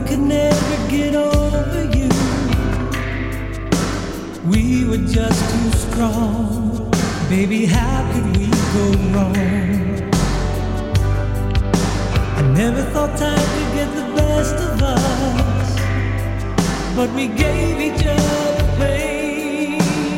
could never get over you. We were just too strong. Baby, how could we go wrong? I never thought time could get the best of us, but we gave each other pain.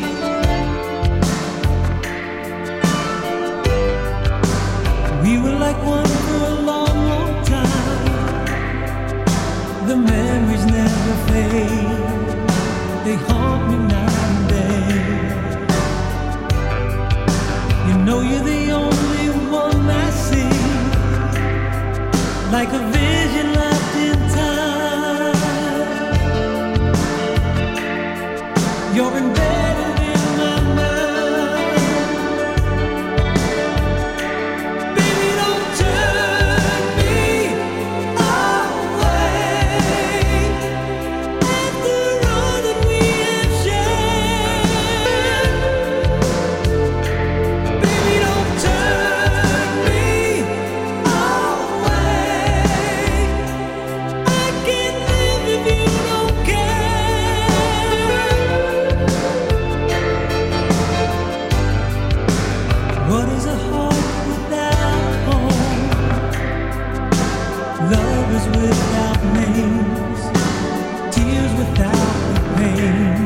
We were like one for a long, long time. The memories never fade. They haunt me night and day. You know you're the only one I see, like a vision left in time. You're embedded in my mind. Baby, don't turn me away after all that we have shared. Baby, don't turn me away. I can't live if you don't care. What is a heart without home? Love is without names, tears without the pain.